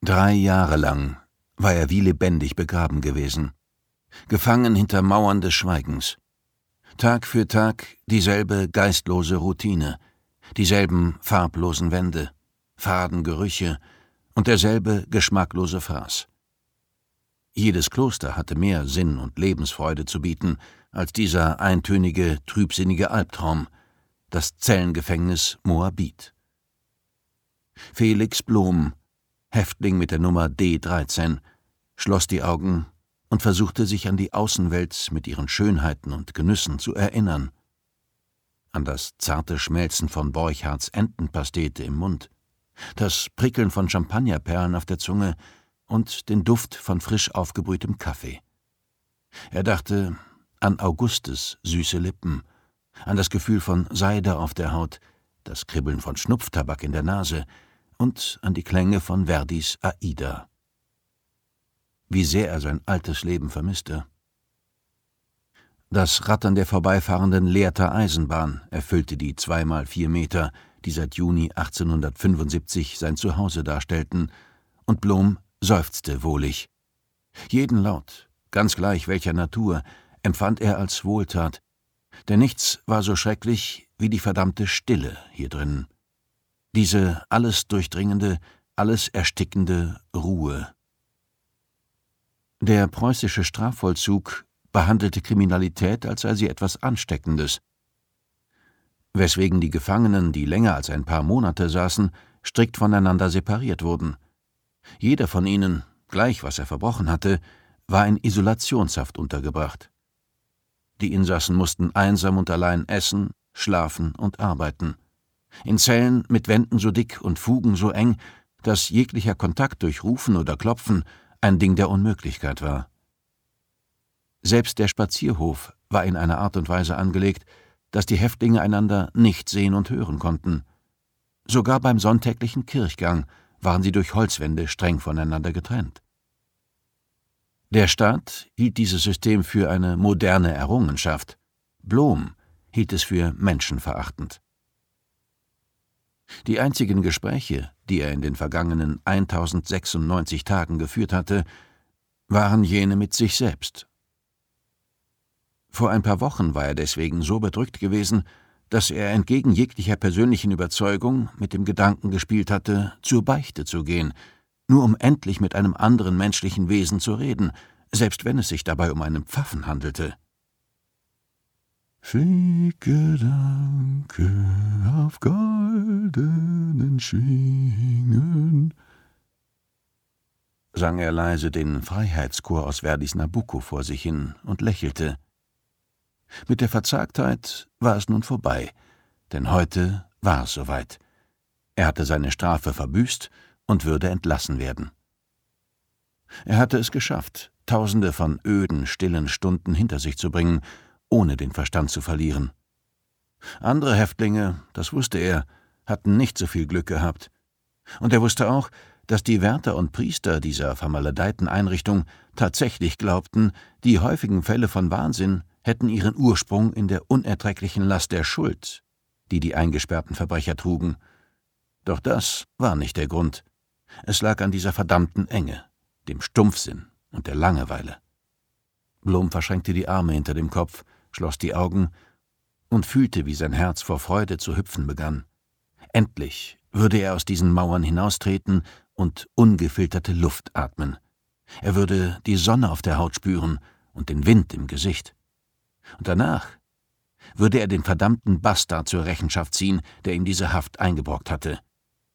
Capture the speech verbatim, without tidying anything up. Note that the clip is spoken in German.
Drei Jahre lang war er wie lebendig begraben gewesen, gefangen hinter Mauern des Schweigens. Tag für Tag dieselbe geistlose Routine, dieselben farblosen Wände, faden Gerüche und derselbe geschmacklose Fraß. Jedes Kloster hatte mehr Sinn und Lebensfreude zu bieten als dieser eintönige, trübsinnige Albtraum, das Zellengefängnis Moabit. Felix Blom, Häftling mit der Nummer D dreizehn, schloss die Augen und versuchte sich an die Außenwelt mit ihren Schönheiten und Genüssen zu erinnern. An das zarte Schmelzen von Borchards Entenpastete im Mund, das Prickeln von Champagnerperlen auf der Zunge und den Duft von frisch aufgebrühtem Kaffee. Er dachte an Augustes süße Lippen, an das Gefühl von Seide auf der Haut, das Kribbeln von Schnupftabak in der Nase und an die Klänge von Verdis Aida. Wie sehr er sein altes Leben vermisste. Das Rattern der vorbeifahrenden Lehrter Eisenbahn erfüllte die zweimal vier Meter, die seit Juni achtzehnhundertfünfundsiebzig sein Zuhause darstellten, und Blom seufzte wohlig. Jeden Laut, ganz gleich welcher Natur, empfand er als Wohltat, denn nichts war so schrecklich wie die verdammte Stille hier drinnen. Diese alles durchdringende, alles erstickende Ruhe. Der preußische Strafvollzug behandelte Kriminalität, als sei sie etwas Ansteckendes, weswegen die Gefangenen, die länger als ein paar Monate saßen, strikt voneinander separiert wurden. Jeder von ihnen, gleich was er verbrochen hatte, war in Isolationshaft untergebracht. Die Insassen mussten einsam und allein essen, schlafen und arbeiten. In Zellen mit Wänden so dick und Fugen so eng, dass jeglicher Kontakt durch Rufen oder Klopfen ein Ding der Unmöglichkeit war. Selbst der Spazierhof war in einer Art und Weise angelegt, dass die Häftlinge einander nicht sehen und hören konnten. Sogar beim sonntäglichen Kirchgang waren sie durch Holzwände streng voneinander getrennt. Der Staat hielt dieses System für eine moderne Errungenschaft. Blom hielt es für menschenverachtend. Die einzigen Gespräche, die er in den vergangenen tausendsechsundneunzig Tagen geführt hatte, waren jene mit sich selbst. Vor ein paar Wochen war er deswegen so bedrückt gewesen, dass er entgegen jeglicher persönlichen Überzeugung mit dem Gedanken gespielt hatte, zur Beichte zu gehen, nur um endlich mit einem anderen menschlichen Wesen zu reden, selbst wenn es sich dabei um einen Pfaffen handelte. Flieg Gedanke auf goldenen Schwingen, sang er leise den Freiheitschor aus Verdis Nabucco vor sich hin und lächelte. Mit der Verzagtheit war es nun vorbei, denn heute war es soweit. Er hatte seine Strafe verbüßt und würde entlassen werden. Er hatte es geschafft, Tausende von öden, stillen Stunden hinter sich zu bringen, ohne den Verstand zu verlieren. Andere Häftlinge, das wusste er, hatten nicht so viel Glück gehabt. Und er wusste auch, dass die Wärter und Priester dieser vermaledeiten Einrichtung tatsächlich glaubten, die häufigen Fälle von Wahnsinn hätten ihren Ursprung in der unerträglichen Last der Schuld, die die eingesperrten Verbrecher trugen. Doch das war nicht der Grund. Es lag an dieser verdammten Enge, dem Stumpfsinn und der Langeweile. Blom verschränkte die Arme hinter dem Kopf, schloss die Augen und fühlte, wie sein Herz vor Freude zu hüpfen begann. Endlich würde er aus diesen Mauern hinaustreten und ungefilterte Luft atmen. Er würde die Sonne auf der Haut spüren und den Wind im Gesicht. Und danach würde er den verdammten Bastard zur Rechenschaft ziehen, der ihm diese Haft eingebrockt hatte.